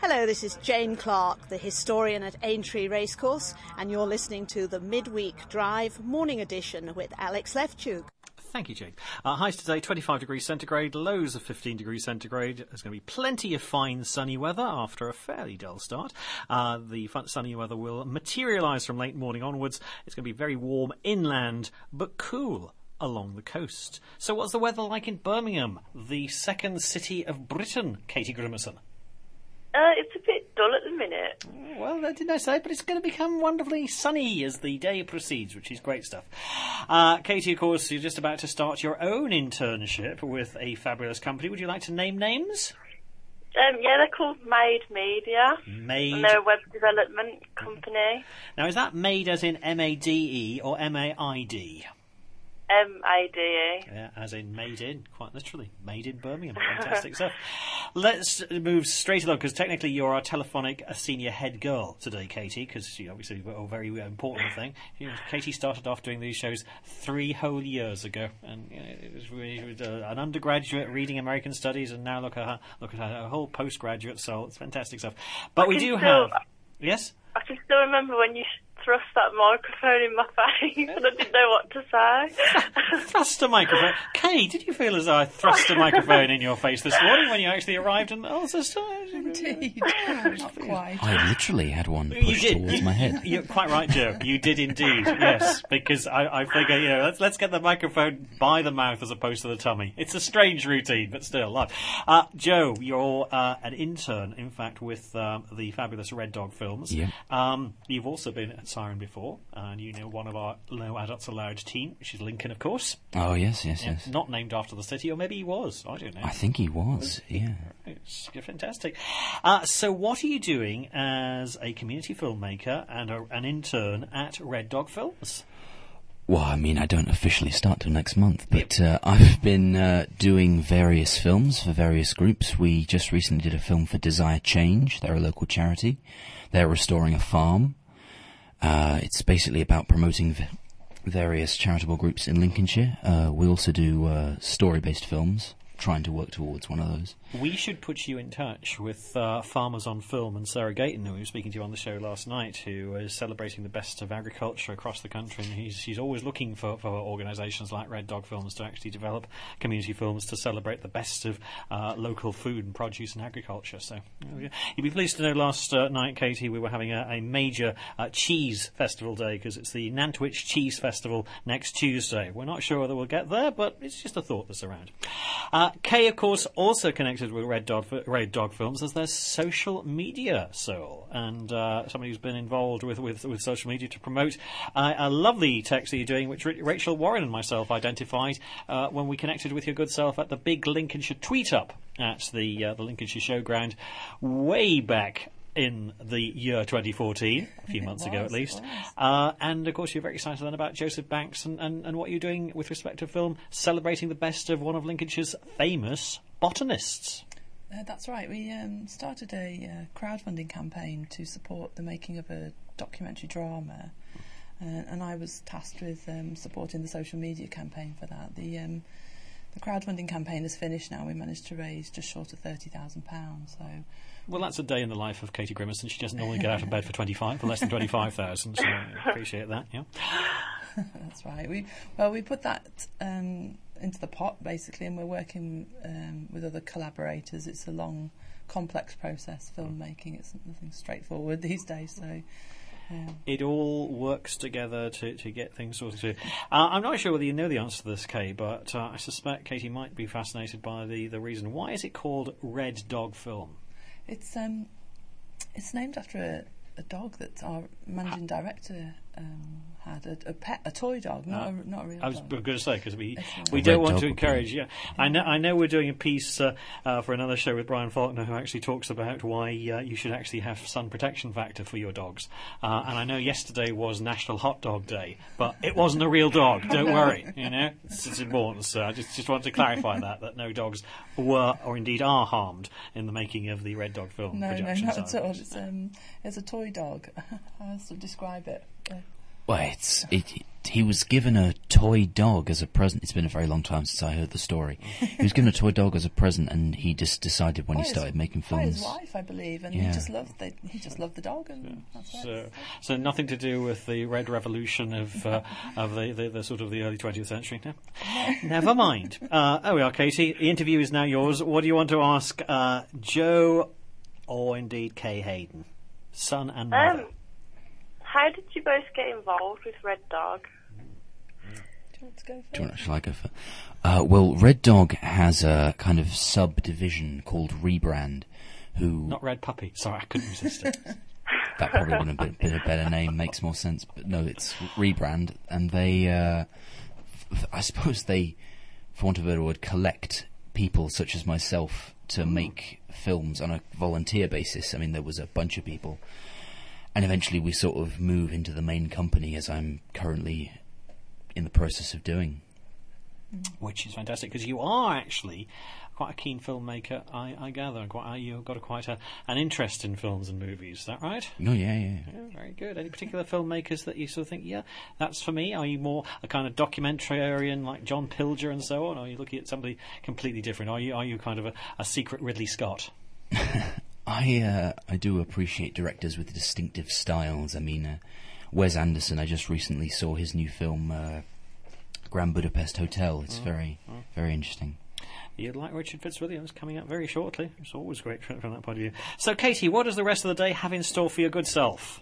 Hello, this is Jane Clark, the historian at Aintree Racecourse, and you're listening to the Midweek Drive Morning Edition with Alex Lefchuk. Thank you, Jane. Highs today, 25 degrees centigrade, lows of 15 degrees centigrade. There's going to be plenty of fine sunny weather after a fairly dull start. The sunny weather will materialise from late morning onwards. It's going to be very warm inland, but cool along the coast. So what's the weather like in Birmingham, the second city of Britain, Katie Grimmerson? It's a bit dull at the minute. Well, didn't I say? But it's going to become wonderfully sunny as the day proceeds, which is great stuff. Katie, of course, you're just about to start your own internship with a fabulous company. Would you like to name names? Yeah, they're called Made Media. Made. And they're a web development company. Now, is that Made as in M-A-D-E or M-A-I-D? M-A-D-E. Yeah, as in made in, quite literally. Made in Birmingham. Fantastic stuff. Let's move straight along, because technically you're our telephonic senior head girl today, Katie, because obviously a very important thing. Katie started off doing these shows 3 whole years ago, and it was an undergraduate reading American studies, and now look at her whole postgraduate soul. It's fantastic stuff. But we do have... Yes? I can still remember when you thrust that microphone in my face and I didn't know what to say. Thrust a microphone? Kay, did you feel as though I thrust a microphone in your face this morning when you actually arrived? And sister, indeed. Not quite. I literally had one pushed towards my head. You're quite right, Joe. You did indeed, yes. Because I figure, let's get the microphone by the mouth as opposed to the tummy. It's a strange routine, but still. Joe, you're an intern, in fact, with the fabulous Red Dog Films. Yeah. You've also been at Siren before, and you know one of our No Adults Allowed team, which is Lincoln, of course. Oh, yes. Not named after the city, or maybe he was. I don't know. I think he was, yeah. It's fantastic. So what are you doing as a community filmmaker and an intern at Red Dog Films? Well, I mean, I don't officially start till next month, but I've been doing various films for various groups. We just recently did a film for Desire Change. They're a local charity. They're restoring a farm. It's basically about promoting various charitable groups in Lincolnshire. We also do story-based films, trying to work towards one of those. We should put you in touch with Farmers on Film and Sarah Gayton, who we were speaking to on the show last night, who is celebrating the best of agriculture across the country. And she's always looking for organisations like Red Dog Films to actually develop community films to celebrate the best of local food and produce and agriculture. So you'd be pleased to know last night, Katie, we were having a major cheese festival day, because it's the Nantwich Cheese Festival next Tuesday. We're not sure whether we'll get there, but it's just a thought that's around. Kay, of course, also connected with Red Dog Films as their social media soul, and somebody who's been involved with social media to promote a lovely text that you're doing, which Rachel Warren and myself identified when we connected with your good self at the big Lincolnshire tweet up at the Lincolnshire Showground way back in the year 2014, a few months ago at least. And, of course, you're very excited then about Joseph Banks and what you're doing with respect to film, celebrating the best of one of Lincolnshire's famous botanists. That's right. We started a crowdfunding campaign to support the making of a documentary drama, and I was tasked with supporting the social media campaign for that. The crowdfunding campaign is finished now. We managed to raise just short of £30,000, so... Well, that's a day in the life of Katie Grimmerson. She doesn't normally get out of bed for less than 25,000, so I appreciate that, yeah. That's right. We put that into the pot, basically, and we're working with other collaborators. It's a long, complex process, filmmaking. It's nothing straightforward these days, so... It all works together to get things sorted through. I'm not sure whether you know the answer to this, Kay, but I suspect Katie might be fascinated by the reason. Why is it called Red Dog Film? It's named after a dog that our managing director had, a toy dog, not a real dog. I was going to say, because we don't want to encourage. Yeah, I know we're doing a piece for another show with Brian Faulkner, who actually talks about why you should actually have sun protection factor for your dogs. And I know yesterday was National Hot Dog Day, but it wasn't a real dog. Don't worry, it's important. So I just want to clarify that no dogs were or indeed are harmed in the making of the Red Dog film. No, not at all. It's a toy dog. How else to describe it? Well, he was given a toy dog as a present. It's been a very long time since I heard the story. He was given a toy dog as a present, and he just decided when he started making films. By his wife, I believe, and he just loved the dog, and that's so nothing to do with the Red Revolution of the sort of the early 20th century. No? Never mind. There we are, Katie. The interview is now yours. What do you want to ask Joe, or indeed Kay Hayden, son and mother? How did you both get involved with Red Dog? Shall I go first? Well, Red Dog has a kind of subdivision called Rebrand, who... Not Red Puppy. Sorry, I couldn't resist it. That probably would have been a better name, makes more sense. But no, it's Rebrand, and they... I suppose they, for want of a better word, collect people such as myself to make films on a volunteer basis. I mean, there was a bunch of people. And eventually we sort of move into the main company, as I'm currently in the process of doing. Which is fantastic, because you are actually quite a keen filmmaker, I gather. You've got quite an interest in films and movies, is that right? Oh, yeah. Very good. Any particular filmmakers that you sort of think, yeah, that's for me? Are you more a kind of documentarian like John Pilger and so on, or are you looking at somebody completely different? Are you kind of a secret Ridley Scott? I do appreciate directors with distinctive styles. I mean, Wes Anderson, I just recently saw his new film, Grand Budapest Hotel. It's very, very interesting. You'd like Richard Fitzwilliams coming up very shortly. It's always great from that point of view. So, Katie, what does the rest of the day have in store for your good self?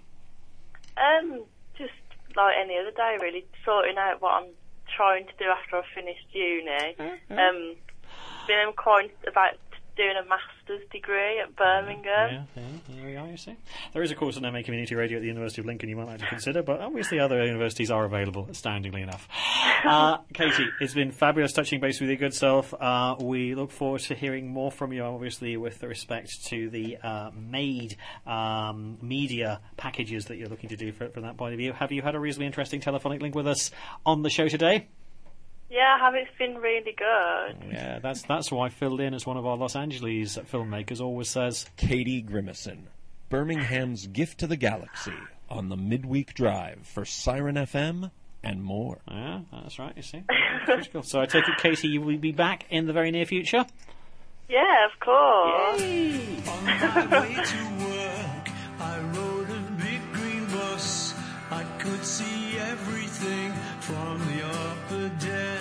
Just like any other day, really, sorting out what I'm trying to do after I've finished uni. Been inquiring about doing a master's degree at Birmingham. Yeah, there we are, you see. There is, of course, an MA Community Radio at the University of Lincoln you might like to consider, but obviously other universities are available, astoundingly enough. Katie, it's been fabulous touching base with your good self. We look forward to hearing more from you, obviously, with respect to the made media packages that you're looking to do from that point of view. Have you had a reasonably interesting telephonic link with us on the show today? Yeah, I have. It's been really good. Yeah, that's why Phil Lynn, as one of our Los Angeles filmmakers, always says... Katie Grimison, Birmingham's gift to the galaxy, on the midweek drive for Siren FM and more. Yeah, that's right, you see. So I take it, Katie, you will be back in the very near future? Yeah, of course. Yay! On my way to work, I rode a big green bus. I could see everything from the upper deck.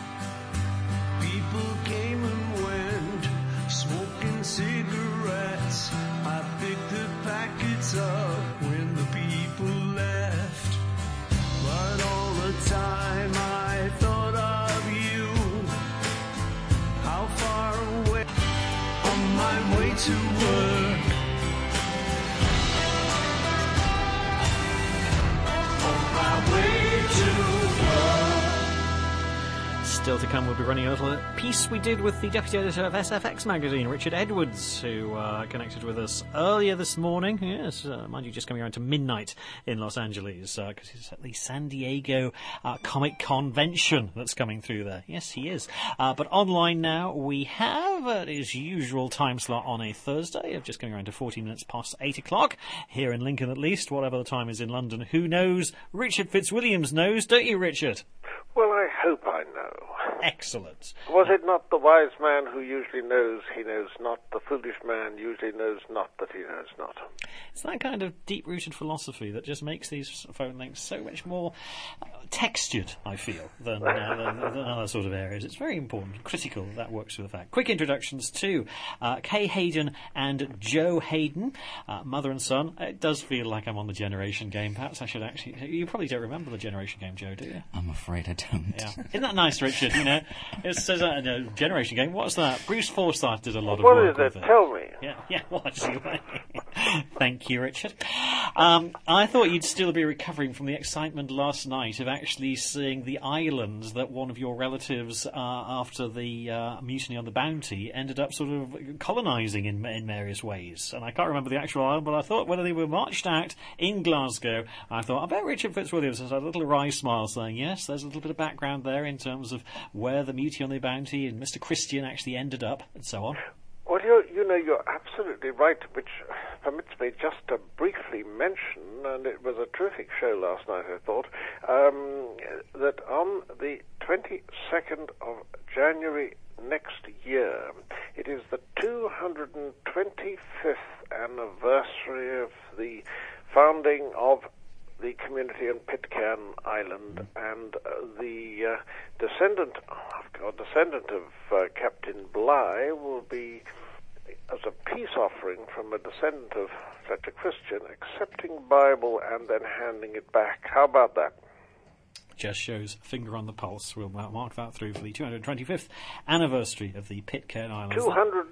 People came and went, smoking cigarettes. I picked the packets up when the people left. But all the time I thought of you. How far away? On my way to work. On my way to work. Still to come, we'll be running a little piece we did with the deputy editor of SFX magazine, Richard Edwards, who connected with us earlier this morning. Yes, mind you, just coming around to midnight in Los Angeles, because he's at the San Diego Comic Convention that's coming through there. Yes, he is. But online now, we have his usual time slot on a Thursday of just coming around to 40 minutes past 8 o'clock, here in Lincoln at least, whatever the time is in London. Who knows? Richard Fitzwilliams knows, don't you, Richard? Well, I hope I know. Excellent. Was it not the wise man who usually knows he knows not, the foolish man usually knows not that he knows not? It's that kind of deep-rooted philosophy that just makes these phone links so much more textured, I feel, than other sort of areas. It's very important, critical that works with the fact. Quick introductions to Kay Hayden and Joe Hayden, mother and son. It does feel like I'm on the Generation Game. Perhaps I should actually... You probably don't remember the Generation Game, Joe, do you? I'm afraid I don't. Yeah. Isn't that nice, Richard? You know, it says Generation Game. What's that? Bruce Forsyth did a lot of work with it. What is it? Tell me. Yeah. What's it? Thank you, Richard. I thought you'd still be recovering from the excitement last night of actually seeing the islands that one of your relatives, after the mutiny on the Bounty, ended up sort of colonising in various ways. And I can't remember the actual island, but I thought whether they were marched out in Glasgow, I thought, I bet Richard Fitzwilliams has had a little wry smile saying, yes, there's a little bit of background there in terms of where the mutiny on the Bounty and Mr. Christian actually ended up, and so on. Well, you're absolutely right, which permits me just to briefly mention and it was a terrific show last night, I thought, that on the 22nd of January next year, it is the 225th anniversary of the founding of the community on Pitcairn Island, and the descendant of Captain Bligh will be, as a peace offering from a descendant of such a Christian, accepting Bible and then handing it back. How about that? Just shows finger on the pulse. We'll mark that through for the 225th anniversary of the Pitcairn Islands.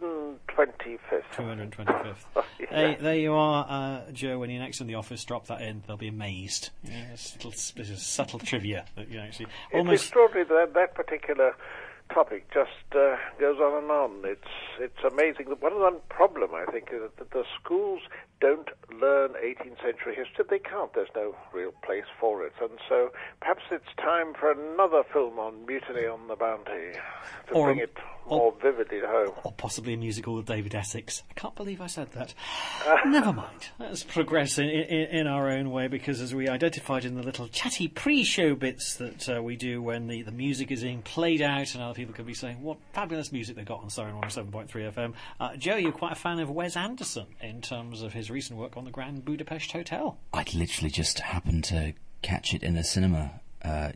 225th. 225th. Yeah. There you are, Joe. When you're next in the office, drop that in. They'll be amazed. Yeah, it's a subtle trivia that you actually almost. It's extraordinary that particular topic just goes on and on. It's amazing. One of the problem, I think, is that the schools don't learn 18th century history. They can't. There's no real place for it. And so perhaps it's time for another film on Mutiny on the Bounty to bring it more vividly home. Or possibly a musical with David Essex. I can't believe I said that. Never mind. Let's progress in our own way, because as we identified in the little chatty pre-show bits that we do when the music is being played out and other people could be saying what fabulous music they got on Siren 107.3 FM. Joe, you're quite a fan of Wes Anderson in terms of his recent work on the Grand Budapest Hotel. I'd literally just happened to catch it in a cinema, a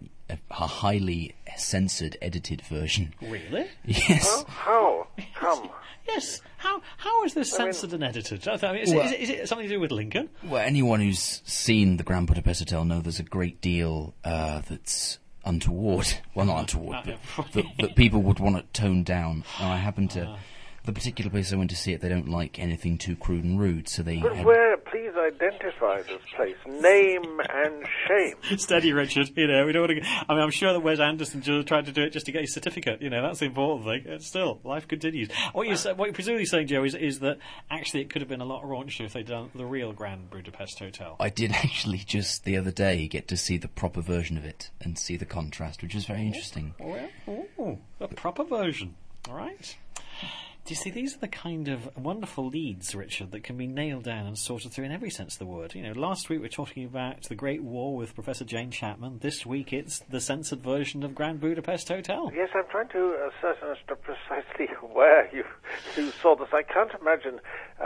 highly censored, edited version. Really? Yes. Well, how? Come. Yes. How is this censored and edited? I mean, is it something to do with Lincoln? Well, anyone who's seen the Grand Budapest Hotel know there's a great deal that's untoward. Well, not untoward, but that people would want it toned down. And I happen to... The particular place I went to see it, they don't like anything too crude and rude, so they... But where? Please identify this place. Name and shame. Steady, Richard. You know, we don't want to... I mean, I'm sure that Wes Anderson just tried to do it just to get his certificate. You know, that's the important thing. Still, life continues. What you're presumably saying, Joe, is that actually it could have been a lot raunchier if they'd done the real Grand Budapest Hotel. I did actually just the other day get to see the proper version of it and see the contrast, which was very interesting. Oh, the proper version. All right. Do you see, these are the kind of wonderful leads, Richard, that can be nailed down and sorted through in every sense of the word. You know, last week we were talking about the Great War with Professor Jane Chapman. This week it's the censored version of Grand Budapest Hotel. Yes, I'm trying to ascertain as to precisely where you saw this. I can't imagine...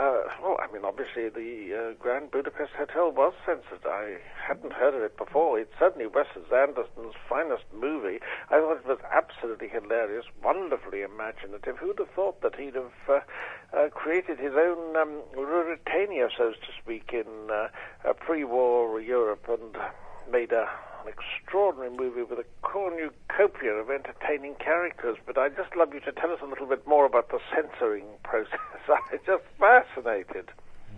obviously the Grand Budapest Hotel was censored. I hadn't heard of it before. It's certainly Wes Anderson's finest movie. I thought it was absolutely hilarious, wonderfully imaginative. Who'd have thought that he'd have created his own Ruritania, so to speak, in pre-war Europe, and made an extraordinary movie with a cornucopia of entertaining characters. But I'd just love you to tell us a little bit more about the censoring process. I'm just fascinated.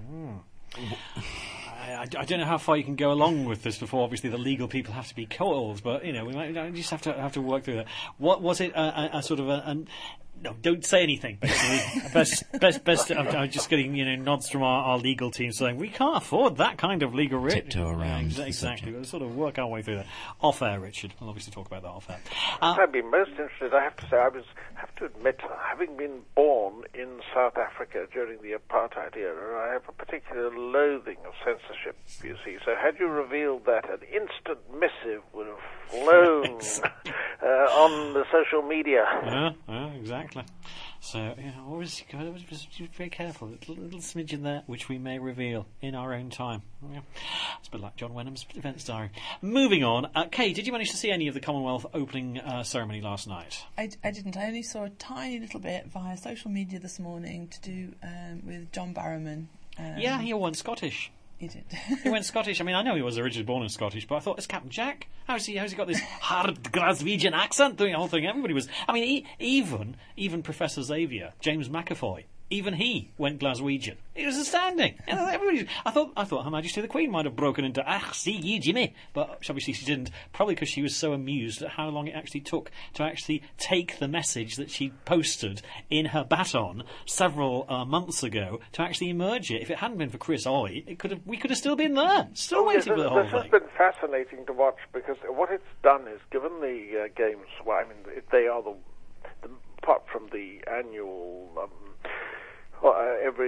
I don't know how far you can go along with this before obviously the legal people have to be called, but you know, we might just have to work through that. What was it? A sort of a no, don't say anything. Basically, best. I'm just getting nods from our legal team saying we can't afford that kind of legal risk. Tiptoe around. Yeah, exactly. We'll sort of work our way through that. Off air, Richard. We'll obviously talk about that off air. I'd be most interested. I have to say, have to admit, having been born in South Africa during the apartheid era, I have a particular loathing of censorship. You see, so had you revealed that, an instant missive would have flown on the social media. Yeah, exactly. So, always be very careful. A little smidge in there, which we may reveal in our own time. Yeah. It's a bit like John Wenham's events diary. Moving on. Kay, did you manage to see any of the Commonwealth opening ceremony last night? I didn't. I only saw a tiny little bit via social media this morning to do with John Barrowman. Yeah, he went Scottish. He did. He went Scottish. I mean, I know he was originally born in Scottish, but I thought, it's Captain Jack. How's he got this hard Glaswegian accent doing the whole thing? Everybody was... I mean, even Professor Xavier, James McAvoy, even he went Glaswegian. It was astounding. Everybody, I thought Her Majesty the Queen might have broken into see ye, Jimmy, but obviously she didn't. Probably because she was so amused at how long it actually took to actually take the message that she posted in her baton several months ago to actually emerge it. If it hadn't been for Chris Oy, we could have still been there, still waiting for the whole thing. This has been fascinating to watch, because what it's done is given the games. Well, I mean, they are the apart from the annual. Every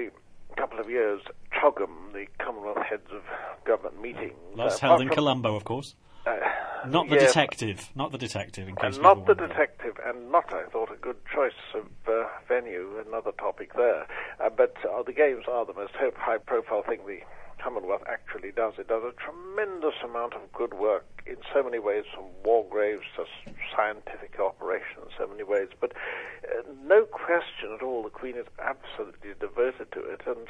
couple of years, CHOGM, the Commonwealth Heads of Government meeting. Last held in Colombo, of course. Not the detective. Not the detective, in case not the people wonder. detective, and not, I thought, a good choice of venue, another topic there. But the games are the most high-profile thing the Commonwealth actually does. It does a tremendous amount of good work in so many ways, from war graves to scientific operation in so many ways. But no question at all, the Queen is absolutely devoted to it, and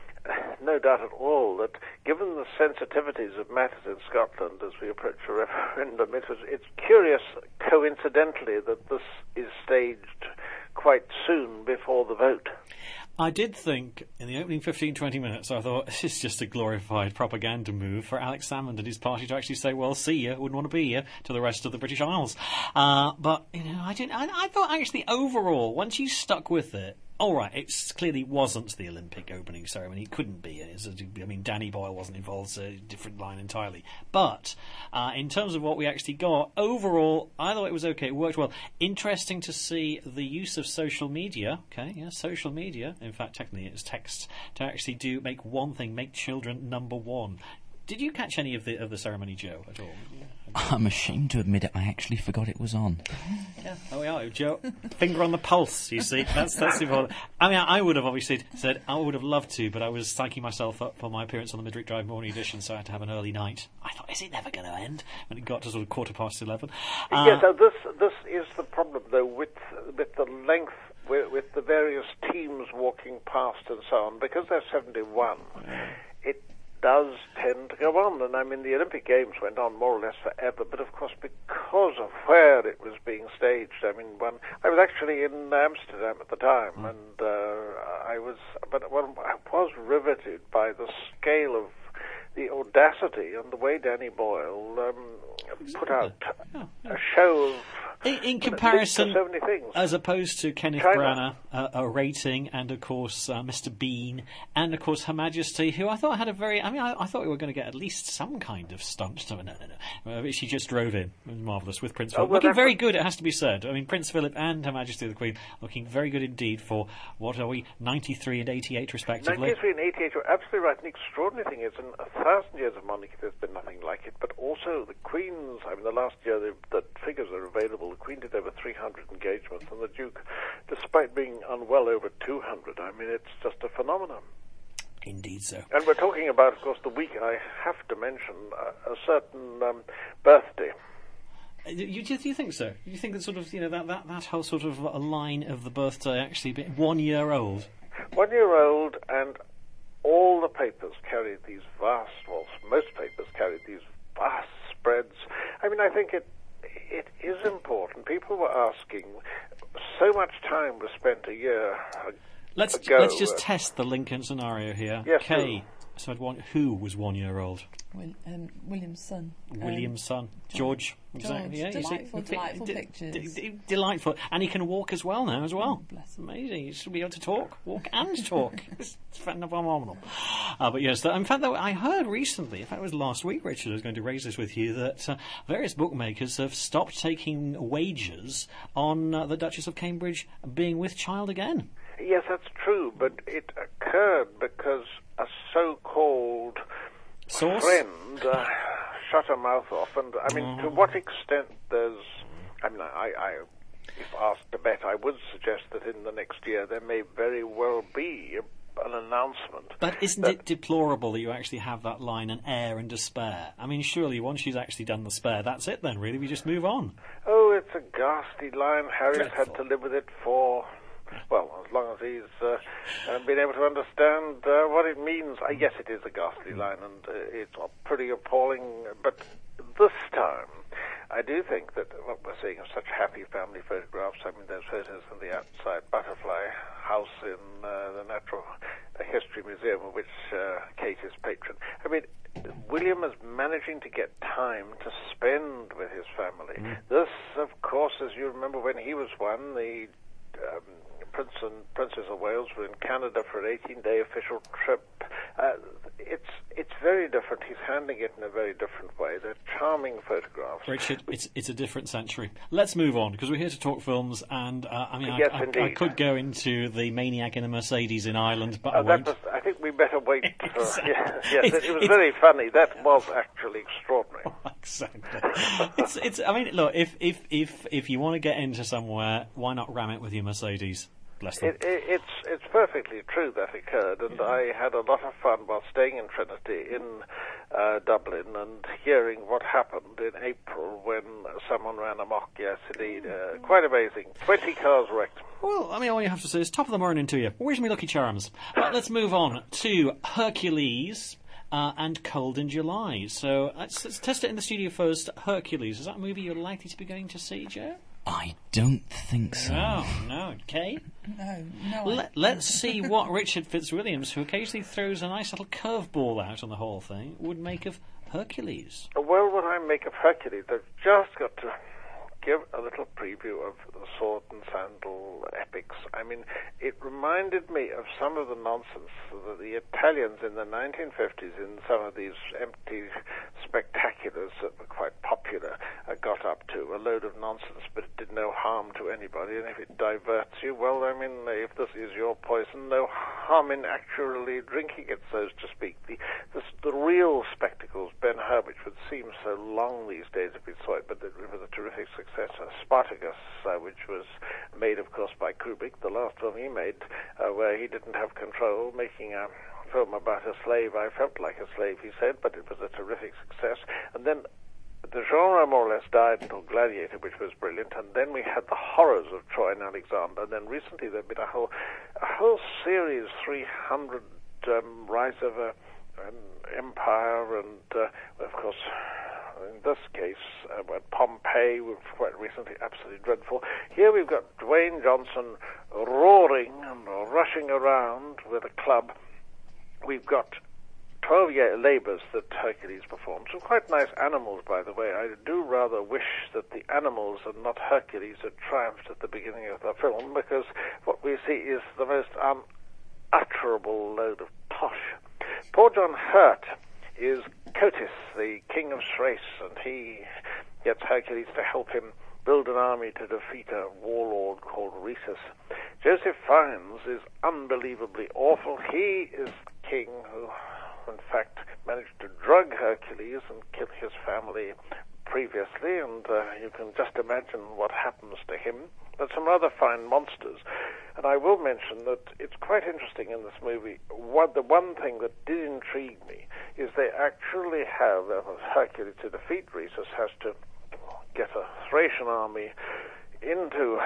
no doubt at all that given the sensitivities of matters in Scotland as we approach a referendum, it's curious, coincidentally, that this is staged quite soon before the vote. I did think, in the opening 15-20 minutes, I thought, this is just a glorified propaganda move for Alex Salmond and his party to actually say, well, see ya, wouldn't want to be here, to the rest of the British Isles. But, I thought actually overall, once you stuck with it, all right, it clearly wasn't the Olympic opening ceremony. It couldn't be. Danny Boyle wasn't involved, so a different line entirely. But in terms of what we actually got, overall, I thought it was okay. It worked well. Interesting to see the use of social media. Okay, yeah, social media. In fact, technically, it's text to actually make one thing: make children number one. Did you catch any of the ceremony, Joe, at all? I'm ashamed to admit it, I actually forgot it was on. Yeah, oh, we are, Joe. Finger on the pulse, you see. That's important. I mean, I would have obviously said I would have loved to, but I was psyching myself up for my appearance on the Midweek Drive morning edition, so I had to have an early night. I thought, is it never going to end? When it got to sort of 11:15. Yes, so this is the problem, though, with the length, with the various teams walking past and so on, because they're 71. It does tend to go on, and I mean the Olympic Games went on more or less forever, but of course because of where it was being staged, I mean I was actually in Amsterdam at the time, and I was riveted by the scale of the audacity and the way Danny Boyle put out a show of in comparison, so many things. As opposed to Kenneth Branagh, a rating, and of course Mr. Bean, and of course Her Majesty, who I thought had a very. I mean, I thought we were going to get at least some kind of stunt. No. She just drove in. It was marvellous with Prince Philip, looking very good. It has to be said. I mean, Prince Philip and Her Majesty the Queen looking very good indeed for what are we, 93 and 88 respectively. 93 and 88, you're absolutely right. And the extraordinary thing is, in 1,000 years of monarchy, there's been nothing like it. But also the Queen's. I mean, the last year the figures are available. The Queen did over 300 engagements, and the Duke, despite being unwell, over 200. I mean, it's just a phenomenon. Indeed so. And we're talking about, of course, the week, I have to mention, a certain birthday. Do you think so? Do you think that sort of, that whole sort of line of the birthday actually be 1 year old? 1 year old, and all the papers carried these vast, most papers carried these vast spreads. I mean, I think it is important. People were asking, so much time was spent a year ago. Let's just test the Lincoln scenario here. Yes, Kay said who was 1 year old? William's son. William's son. George. Exactly. Yeah, delightful pictures. Delightful. And he can walk as well now, as well. Oh, bless him. Amazing. He should be able to walk and talk. It's phenomenal. But yes, in fact, though, I heard recently, in fact it was last week, Richard, I was going to raise this with you, that various bookmakers have stopped taking wagers on the Duchess of Cambridge being with child again. Yes, that's true, but it occurred because a so-called source friend shut her mouth off, and I mean, to what extent there's... I mean, I if asked to bet, I would suggest that in the next year there may very well be an announcement. But isn't it deplorable that you actually have that line, an heir and a spare? I mean, surely once she's actually done the spare, that's it then, really? We just move on. Oh, it's a ghastly line. Harry's had to live with it for... well, as long as he's been able to understand what it means. Yes, it is a ghastly line, and it's pretty appalling. But this time, I do think that what we're seeing are such happy family photographs. I mean, there's photos of the outside Butterfly House in the Natural History Museum, of which Kate is patron. I mean, William is managing to get time to spend with his family. This, of course, as you remember when he was one, the... Prince and Princess of Wales were in Canada for an 18-day official trip. It's very different. He's handling it in a very different way. They're charming photographs. Richard, it's a different century. Let's move on, because we're here to talk films, and Yes, I indeed. could go into the maniac in a Mercedes in Ireland, but I won't. I think we better wait. Exactly. Yes, it was very funny. That was actually extraordinary. Exactly. It's. I mean, look, if you want to get into somewhere, why not ram it with your Mercedes? Bless them. It's perfectly true that occurred, and I had a lot of fun while staying in Trinity in Dublin and hearing what happened in April when someone ran amok. Yes, indeed. Quite amazing. 20 cars wrecked. Well, I mean, all you have to say is top of the morning to you. Where's me Lucky Charms? Let's move on to Hercules and Cold in July. So let's test it in the studio first. Hercules, is that a movie you're likely to be going to see, Joe? I don't think so. No. Kay? No. Let's see what Richard Fitzwilliams, who occasionally throws a nice little curveball out on the whole thing, would make of Hercules. Well, what I make of Hercules, I've just got to give a little preview of the sword and sandal epics. I mean, it reminded me of some of the nonsense that the Italians in the 1950s in some of these empty spectaculars that were quite popular got up to. A load of nonsense, but it did no harm to anybody, and if it diverts you, well, I mean, if this is your poison, no harm in actually drinking it, so to speak. The real spectacles, Ben-Hur, which would seem so long these days if we saw it, but it was a terrific success. Spartacus, which was made, of course, by Kubrick, the last film he made, where he didn't have control, making a film about a slave. I felt like a slave, he said, but it was a terrific success. And then the genre more or less died until Gladiator, which was brilliant, and then we had the horrors of Troy and Alexander, and then recently there'd been a whole series, 300 Rise of an Empire, and of course, in this case, Pompeii was quite recently absolutely dreadful. Here we've got Dwayne Johnson roaring and rushing around with a club. We've got 12-year labours that Hercules performed. Some quite nice animals, by the way. I do rather wish that the animals and not Hercules had triumphed at the beginning of the film, because what we see is the most unutterable load of tosh. Poor John Hurt is Cotys, the king of Thrace, and he gets Hercules to help him build an army to defeat a warlord called Rhesus. Joseph Fiennes is unbelievably awful. He is the king who, in fact, managed to drug Hercules and kill his family previously, and you can just imagine what happens to him. But some rather fine monsters. And I will mention that it's quite interesting in this movie. The one thing that did intrigue me is they actually have Hercules, to defeat Rhesus, has to get a Thracian army into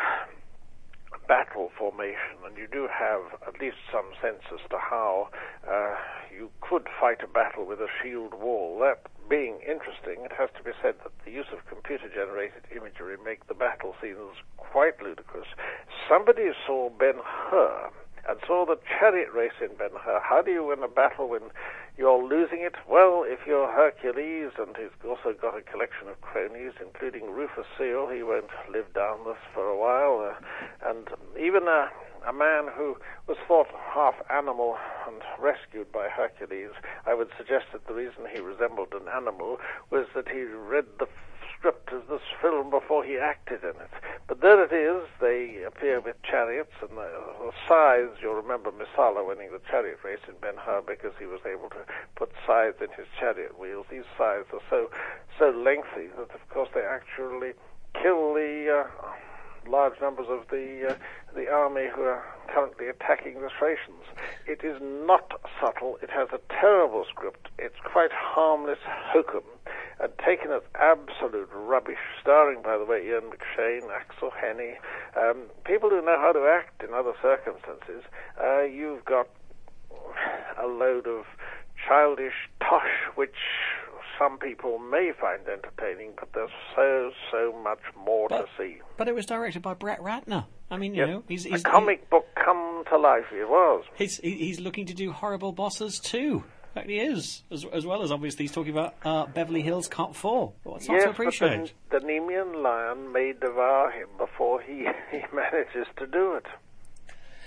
battle formation, and you do have at least some sense as to how you could fight a battle with a shield wall. That being interesting, it has to be said that the use of computer-generated imagery make the battle scenes quite ludicrous. Somebody saw Ben-Hur and saw the chariot race in Ben-Hur. How do you win a battle when you're losing it? Well, if you're Hercules, and he's also got a collection of cronies, including Rufus Sewell, he won't live down this for a while, and even a man who was thought half animal and rescued by Hercules. I would suggest that the reason he resembled an animal was that he read the script of this film before he acted in it. But there it is. They appear with chariots, and the scythes, you'll remember Messala winning the chariot race in Ben-Hur because he was able to put scythes in his chariot wheels. These scythes are so lengthy that, of course, they actually kill the large numbers of the army who are currently attacking the Thracians. It is not subtle. It has a terrible script. It's quite harmless hokum, and taken as absolute rubbish, starring, by the way, Ian McShane, Axel Henny, people who know how to act in other circumstances. You've got a load of childish tosh, which some people may find entertaining, but there's so much more to see. But it was directed by Brett Ratner. I mean, you know, he's a comic book come to life. It was. He's looking to do horrible bosses too. In fact, he is, as well as obviously he's talking about Beverly Hills Cop 4. What's not to appreciate? But the Nemean lion may devour him before he manages to do it.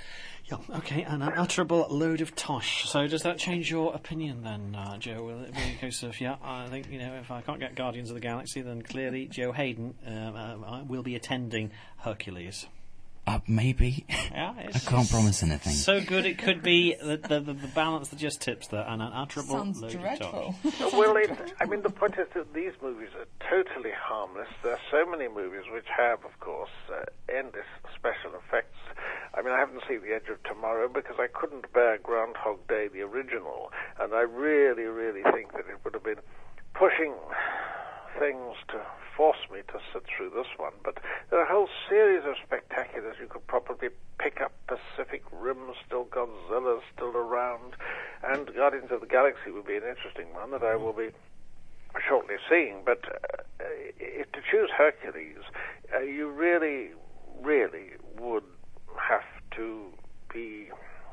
Okay, an unutterable load of tosh. So does that change your opinion then, Joe? Will it be a case of, I think, if I can't get Guardians of the Galaxy, then clearly Joe Hayden will be attending Hercules? Maybe. Yeah, I can't promise anything. So good it could be the balance that just tips there, an unutterable Sounds load dreadful. of tosh. Well, the point is that these movies are totally harmless. There are so many movies which have, of course, endless special effects. I mean, I haven't seen The Edge of Tomorrow because I couldn't bear Groundhog Day, the original, and I really, really think that it would have been pushing things to force me to sit through this one. But there are a whole series of spectaculars. You could probably pick up Pacific Rim, still Godzilla, still around, and Guardians of the Galaxy would be an interesting one that I will be shortly seeing. But if to choose Hercules, you really, really would have to be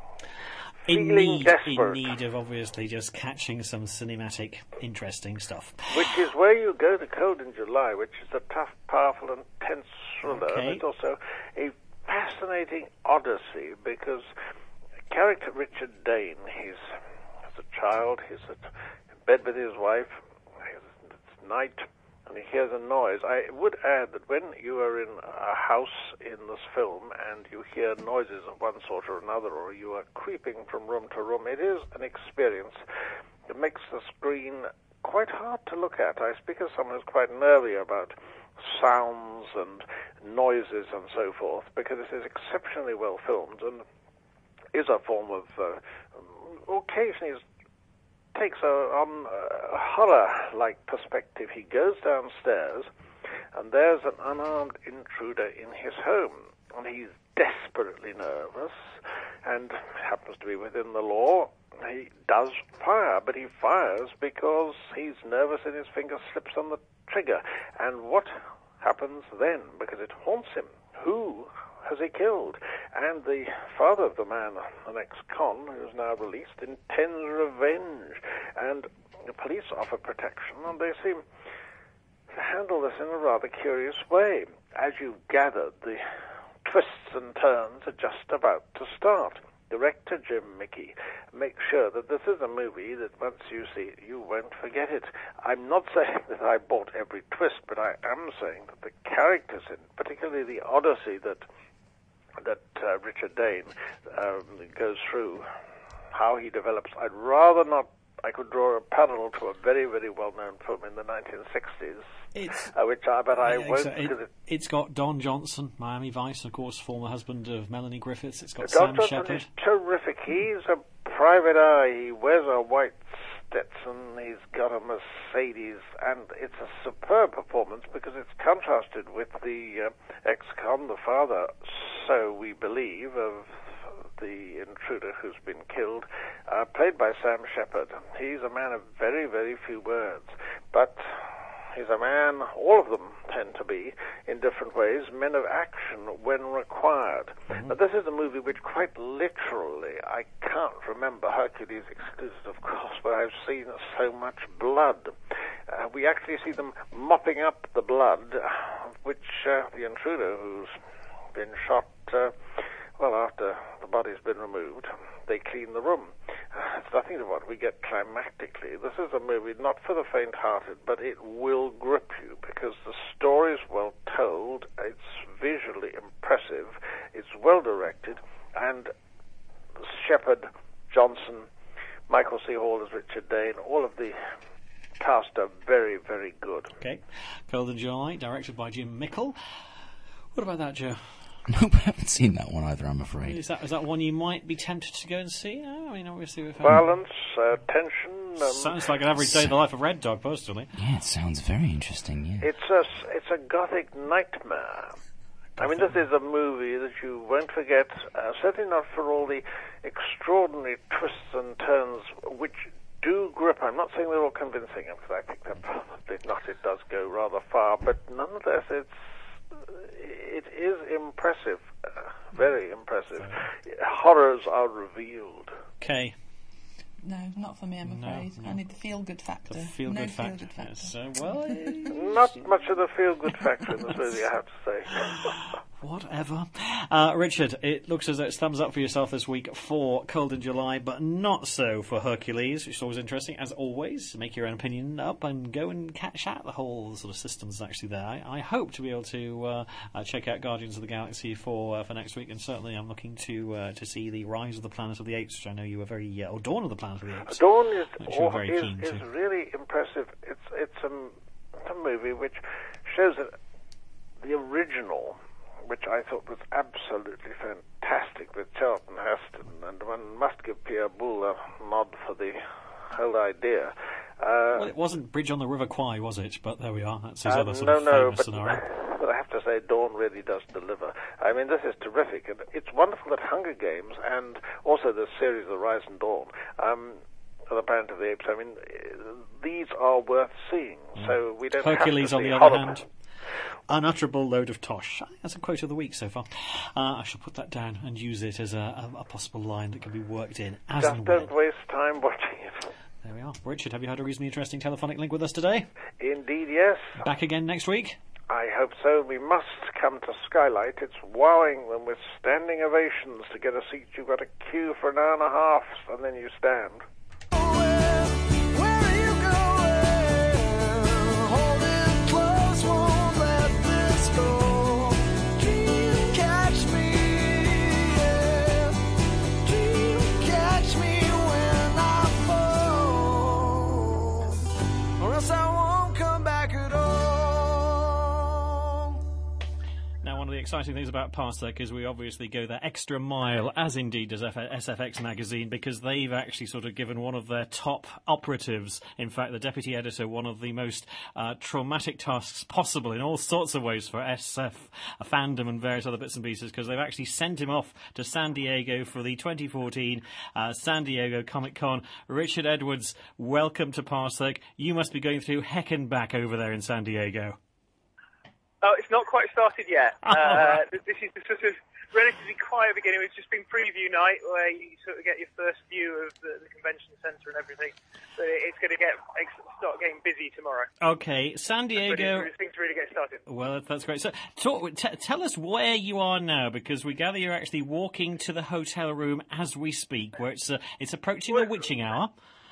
in desperate. need of obviously just catching some cinematic, interesting stuff. Which is where you go to Cold in July, which is a tough, powerful, and tense thriller. Okay. And it's also a fascinating odyssey because character Richard Dane, he's as a child, he's in bed with his wife, it's night, and he hears a noise. I would add that when you are in a house in this film and you hear noises of one sort or another, or you are creeping from room to room, it is an experience that makes the screen quite hard to look at. I speak as someone who's quite nervy about sounds and noises and so forth, because it is exceptionally well filmed and is a form of occasionally takes on a horror-like perspective. He goes downstairs, and there's an unarmed intruder in his home, and he's desperately nervous, and happens to be within the law. He does fire, but he fires because he's nervous and his finger slips on the trigger. And what happens then? Because it haunts him. Who has he killed? And the father of the man, an ex-con, who's now released, intends revenge. And the police offer protection, and they seem to handle this in a rather curious way. As you've gathered, the twists and turns are just about to start. Director Jim Mickey makes sure that this is a movie that once you see it, you won't forget it. I'm not saying that I bought every twist, but I am saying that the characters in, particularly the odyssey that Richard Dane goes through, how he develops. I'd rather not. I could draw a parallel to a very, very well-known film in the 1960s, It's got Don Johnson, Miami Vice, of course, former husband of Melanie Griffiths. It's got Don Sam Johnson Shepard. is terrific. He's a private eye. He wears a white Stetson. He's got a Mercedes, and it's a superb performance because it's contrasted with the ex-con, the father, so we believe, of the intruder who's been killed, played by Sam Shepard. He's a man of very, very few words, but he's a man, all of them tend to be, in different ways, men of action when required. Now, this is a movie which quite literally, I can't remember Hercules exclusive, of course, but I've seen so much blood. We actually see them mopping up the blood, which the intruder, who's been shot, after the body's been removed, they clean the room. It's nothing to what we get climactically. This is a movie not for the faint-hearted, but it will grip you because the story's well told, it's visually impressive, it's well directed, and Shepard, Johnson, Michael C. Hall as Richard Dane, all of the cast are very, very good. Okay. Cold in July, directed by Jim Mickle. What about that, Joe? Nope, I haven't seen that one either, I'm afraid. Is that one you might be tempted to go and see? I mean, obviously we've had... Violence, tension... sounds like an average day in the life of Red Dog, personally. Yeah, it sounds very interesting, yeah. It's a gothic nightmare. I mean, this is a movie that you won't forget, certainly not for all the extraordinary twists and turns which do grip. I'm not saying they're all convincing, because I think they're probably not. It does go rather far, but nonetheless, it is impressive, very impressive. Horrors are revealed. Okay. No, not for me, I'm afraid. No. I need the feel-good factor. The feel-good factor. Feel-good factor. Yes, well... Not much of the feel-good factor in this movie, I have to say. Whatever. Richard, it looks as though it's thumbs up for yourself this week for Cold in July, but not so for Hercules, which is always interesting. As always, make your own opinion up and go and catch out the whole sort of systems actually there. I hope to be able to check out Guardians of the Galaxy for next week, and certainly I'm looking to see the Rise of the Planet of the Apes, which I know you were very... or Dawn of the Planet of the Apes. Dawn is really impressive. It's a movie which shows that the original, which I thought was absolutely fantastic with Charlton Heston, and one must give Pierre Boulle a nod for the whole idea. Well, it wasn't Bridge on the River Kwai, was it? But there we are. That's his other sort of famous scenario. But I have to say, Dawn really does deliver. I mean, this is terrific, and it's wonderful that Hunger Games and also the series The Rise and Dawn, The Planet of the Apes, I mean, these are worth seeing. So we don't Hercules, have to see on the other hand, unutterable load of tosh. I think that's a quote of the week so far. I shall put that down and use it as a possible line that can be worked in as Just and don't when. waste time watching it. There we are. Richard, have you had a reasonably interesting telephonic link with us today? Indeed, yes. Back again next week? I hope so. We must come to Skylight. It's wowing them with standing ovations. To get a seat, you've got to queue for an hour and a half, and then you stand. Exciting things about Parsec is we obviously go that extra mile, as indeed does SFX magazine, because they've actually sort of given one of their top operatives, in fact the deputy editor, one of the most traumatic tasks possible in all sorts of ways for SF fandom and various other bits and pieces, because they've actually sent him off to San Diego for the 2014 San Diego Comic-Con. Richard Edwards, welcome to Parsec. You must be going through heck and back over there in San Diego. Oh, it's not quite started yet. This is the sort of relatively quiet beginning. It's just been preview night where you sort of get your first view of the convention centre and everything. So it's going to start getting busy tomorrow. Okay, San Diego. Things really get started. Well, that's great. So tell us where you are now, because we gather you're actually walking to the hotel room as we speak, where it's approaching the witching hour.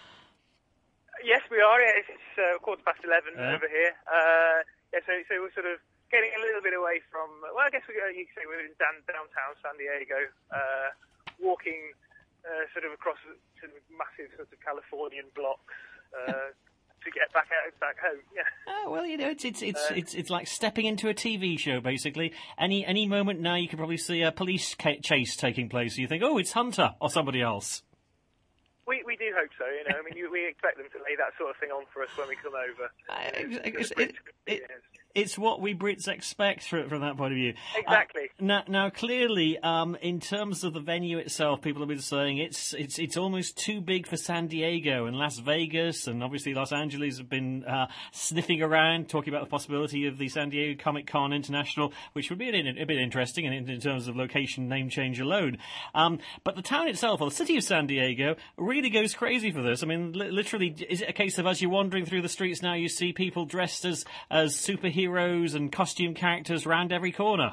Yes, we are. It's 11:15 over here. So we're sort of getting a little bit away from, well, I guess you could say we're in downtown San Diego, walking sort of across sort of massive sort of Californian blocks to get back home. Yeah. Oh, well, you know, it's like stepping into a TV show, basically. Any moment now, you could probably see a police chase taking place. So you think, oh, it's Hunter or somebody else. We do hope so, you know. I mean, we expect them to lay that sort of thing on for us when we come over. It's what we Brits expect from that point of view. Exactly. Now, clearly, in terms of the venue itself, people have been saying it's almost too big for San Diego, and Las Vegas and obviously Los Angeles have been sniffing around, talking about the possibility of the San Diego Comic-Con International, which would be a bit interesting in terms of location name change alone. But the town itself, or the city of San Diego, really goes crazy for this. I mean, literally, is it a case of as you're wandering through the streets now, you see people dressed as superheroes and costume characters round every corner?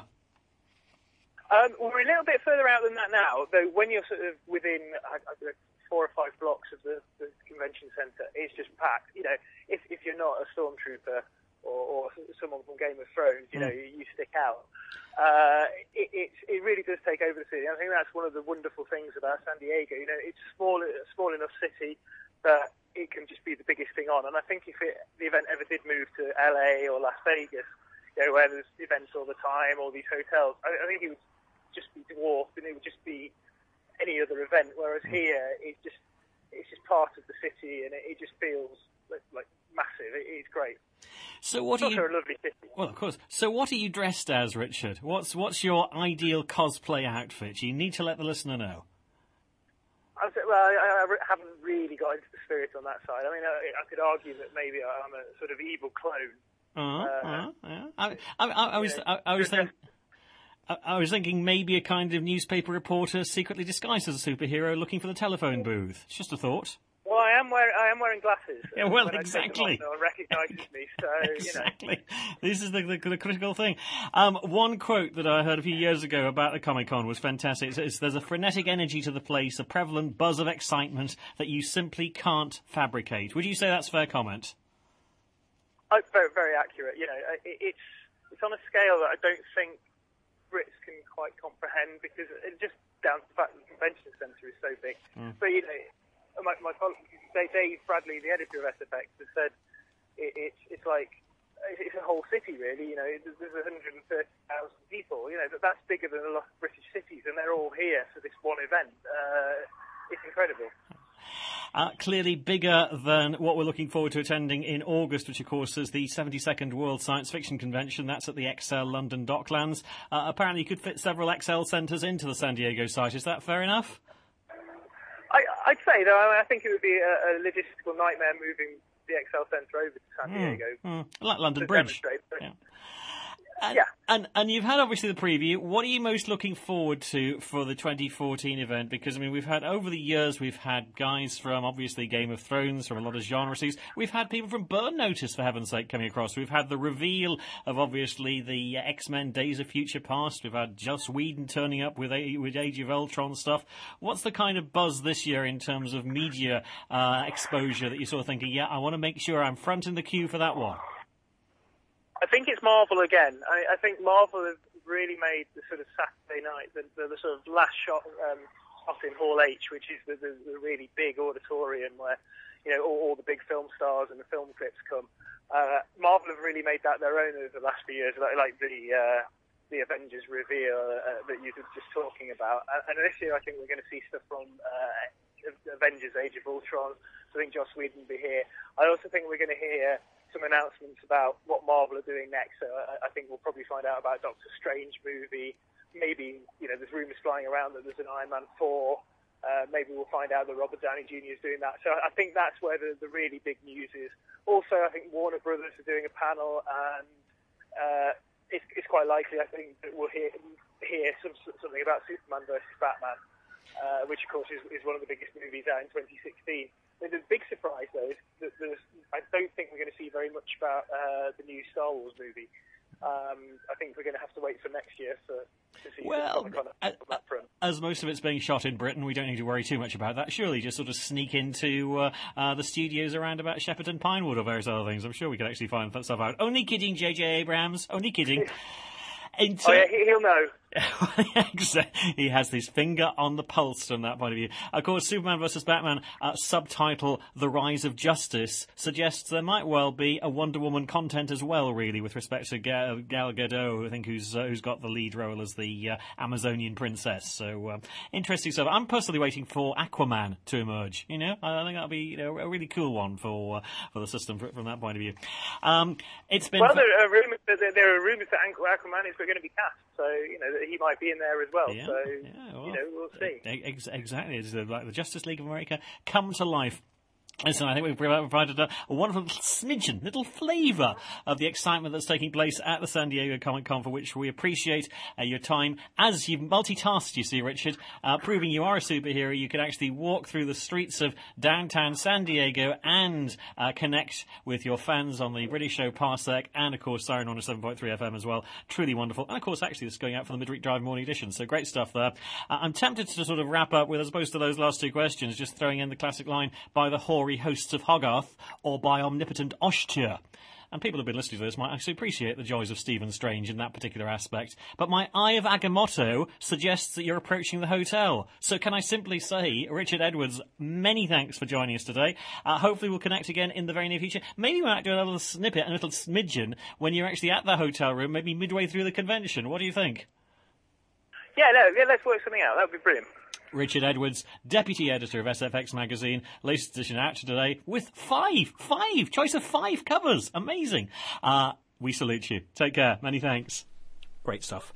We're a little bit further out than that now, though when you're sort of within 4 or 5 blocks of the convention centre, it's just packed. You know, if you're not a stormtrooper or someone from Game of Thrones, you know, you stick out. It really does take over the city. I think that's one of the wonderful things about San Diego. You know, it's a small enough city that it can just be the biggest thing on. And I think if the event ever did move to LA or Las Vegas, you know, where there's events all the time, all these hotels, I think it would just be dwarfed and it would just be any other event. Whereas here, it's just part of the city and it just feels like massive. It's great. So what it's are you? Also a lovely city. Well, of course. So what are you dressed as, Richard? What's your ideal cosplay outfit? You need to let the listener know. I haven't really got into the spirit on that side. I mean, I could argue that maybe I'm a sort of evil clone. I was thinking maybe a kind of newspaper reporter secretly disguised as a superhero looking for the telephone booth. It's just a thought. Well, I am wearing glasses. Yeah, well, when exactly. I take them off, no one recognises me, so, Exactly. This is the critical thing. One quote that I heard a few years ago about the Comic-Con was fantastic. There's a frenetic energy to the place, a prevalent buzz of excitement that you simply can't fabricate. Would you say that's a fair comment? Very, very accurate. It's on a scale that I don't think Brits can quite comprehend, because it just down to the fact that the convention centre is so big. But my colleague Dave Bradley, the editor of SFX, has said it's like it's a whole city, really. There's 130,000 people. That's bigger than a lot of British cities, and they're all here for this one event. It's incredible. Clearly bigger than what we're looking forward to attending in August, which of course is the 72nd World Science Fiction Convention. That's at the ExCeL London Docklands. Apparently you could fit several ExCeL centres into the San Diego site. Is that fair enough? I'd say, though, I think it would be a logistical nightmare moving the ExCeL Centre over to San Diego. Like London Bridge. And you've had obviously the preview. What are you most looking forward to for the 2014 event? Because we've had over the years, we've had guys from obviously Game of Thrones, from a lot of genre series. We've had people from Burn Notice, for heaven's sake, coming across. We've had the reveal of obviously the X-Men Days of Future Past. We've had Joss Whedon turning up with Age of Ultron stuff. What's the kind of buzz this year in terms of media exposure that you're sort of thinking, yeah, I want to make sure I'm front in the queue for that one? I think it's Marvel again. I think Marvel has really made the sort of Saturday night, the sort of last shot in Hall H, which is the really big auditorium where all the big film stars and the film clips come. Marvel have really made that their own over the last few years, like the Avengers reveal that you were just talking about. And this year, I think we're going to see stuff from Avengers: Age of Ultron. So I think Joss Whedon will be here. I also think we're going to hear some announcements about what Marvel are doing next. So I think we'll probably find out about Doctor Strange movie. Maybe, there's rumours flying around that there's an Iron Man 4. Maybe we'll find out that Robert Downey Jr. is doing that. So I think that's where the really big news is. Also, I think Warner Brothers are doing a panel, and it's quite likely, I think, that we'll hear something about Superman versus Batman, which, of course, is one of the biggest movies out in 2016. The big surprise, though, is that I don't think we're going to see very much about the new Star Wars movie. I think we're going to have to wait for next year to see something on that front. As most of it's being shot in Britain, we don't need to worry too much about that. Surely just sort of sneak into the studios around about Shepperton Pinewood or various other things. I'm sure we could actually find that stuff out. Only kidding, J.J. Abrams. Only kidding. He'll know. He has his finger on the pulse from that point of view. Of course, Superman vs. Batman, subtitle The Rise of Justice, suggests there might well be a Wonder Woman content as well, really, with respect to Gal Gadot, I think, who's got the lead role as the Amazonian princess. So, interesting stuff. I'm personally waiting for Aquaman to emerge, I think that'll be a really cool one for the system from that point of view. It's been... Well, there are rumours that Aquaman is going to be cast, so, that he might be in there as well. Yeah, so, we'll see. Exactly. It's like the Justice League of America come to life. Listen, I think we've provided a wonderful smidgen, little flavour of the excitement that's taking place at the San Diego Comic-Con, for which we appreciate your time. As you've multitasked, you see, Richard, proving you are a superhero, you can actually walk through the streets of downtown San Diego and connect with your fans on the British show Parsec and, of course, Siren 107.3 FM as well. Truly wonderful. And, of course, actually, this is going out for the Midweek Drive Morning Edition, so great stuff there. I'm tempted to sort of wrap up with, as opposed to those last two questions, just throwing in the classic line, by the hoary hosts of Hogarth, or by omnipotent Oshtur. And people who've been listening to this might actually appreciate the joys of Stephen Strange in that particular aspect. But my Eye of Agamotto suggests that you're approaching the hotel. So can I simply say, Richard Edwards, many thanks for joining us today. Hopefully we'll connect again in the very near future. Maybe we might do a little snippet, a little smidgen, when you're actually at the hotel room, maybe midway through the convention. What do you think? Yeah, let's work something out. That would be brilliant. Richard Edwards, Deputy Editor of SFX Magazine, latest edition out today with choice of 5 covers. Amazing. We salute you. Take care. Many thanks. Great stuff.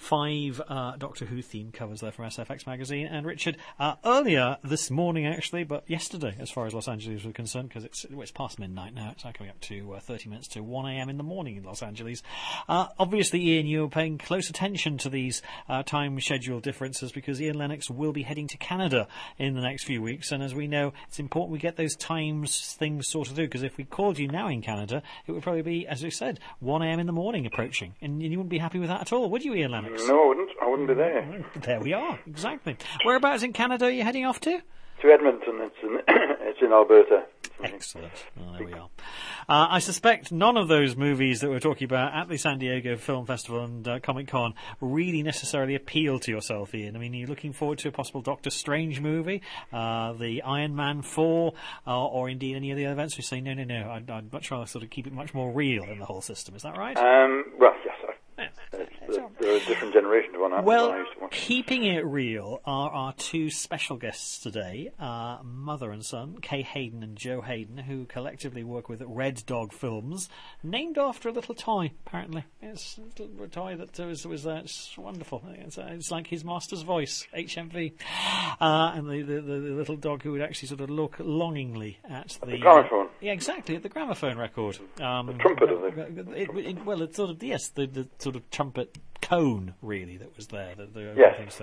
5 Doctor Who themed covers there from SFX magazine. And Richard, earlier this morning actually, but yesterday as far as Los Angeles was concerned, because it's past midnight now, it's coming up to 30 minutes to 1 a.m. in the morning in Los Angeles. Obviously, Ian, you're paying close attention to these time schedule differences because Ian Lennox will be heading to Canada in the next few weeks. And as we know, it's important we get those times things sorted out, because if we called you now in Canada, it would probably be, as we said, 1 a.m. in the morning approaching. And you wouldn't be happy with that at all, would you, Ian Lennox? No, I wouldn't. I wouldn't be there. There we are, exactly. Whereabouts in Canada are you heading off to? To Edmonton. It's in Alberta. Excellent. Well, there we are. I suspect none of those movies that we're talking about at the San Diego Film Festival and Comic-Con really necessarily appeal to yourself, Ian. I mean, are you looking forward to a possible Doctor Strange movie, the Iron Man 4, or indeed any of the other events? We say, no, I'd much rather sort of keep it much more real in the whole system. Is that right? Well, yes. They're a different generation to one I used to watch. Keeping it real are our 2 special guests today, mother and son, Kay Hayden and Joe Hayden, who collectively work with Red Dog Films, named after a little toy, apparently. It's a little toy that was it's wonderful. It's like his master's voice, HMV. And the little dog who would actually sort of look longingly at the gramophone. Yeah, exactly, at the gramophone record. The trumpet of it. Well, it's sort of, yes, the sort of trumpet cone, really, that was there. Yes.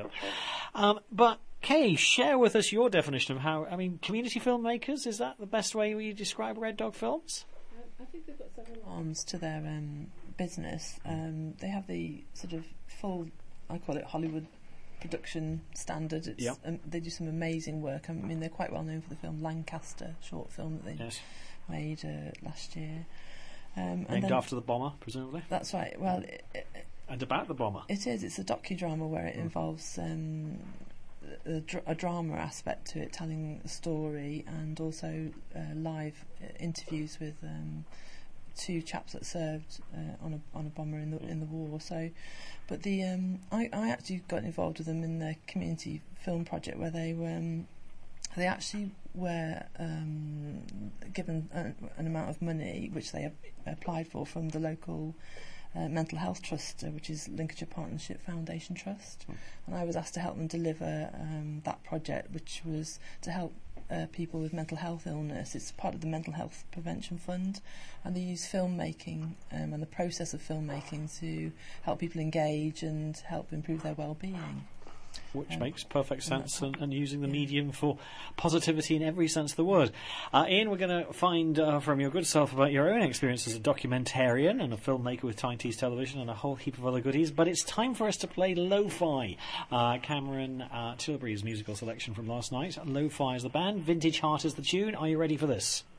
But, Kay, share with us your definition of how, I mean, community filmmakers, is that the best way you describe Red Dog Films? I think they've got several arms to their business. They have the sort of full, I call it Hollywood production standard. They do some amazing work. I mean, they're quite well known for the film Lancaster, short film that they made last year. Named after the bomber, presumably? That's right. Well, and about the bomber. It is. It's a docudrama where it involves a drama aspect to it, telling a story, and also live interviews with 2 chaps that served on a bomber in the war. So, but I actually got involved with them in their community film project where they actually were given an amount of money which they applied for from the local mental health trust, which is Lincolnshire Partnership Foundation Trust, and I was asked to help them deliver that project, which was to help people with mental health illness. It's part of the Mental Health Prevention Fund, and they use filmmaking and the process of filmmaking to help people engage and help improve their well-being. Which makes perfect sense, and using the medium for positivity in every sense of the word. Ian, we're going to find from your good self about your own experience as a documentarian and a filmmaker with Tyne Tees Television and a whole heap of other goodies, but it's time for us to play Lo-Fi, Cameron Tilbury's musical selection from last night. Lo-Fi is the band, Vintage Heart is the tune. Are you ready for this?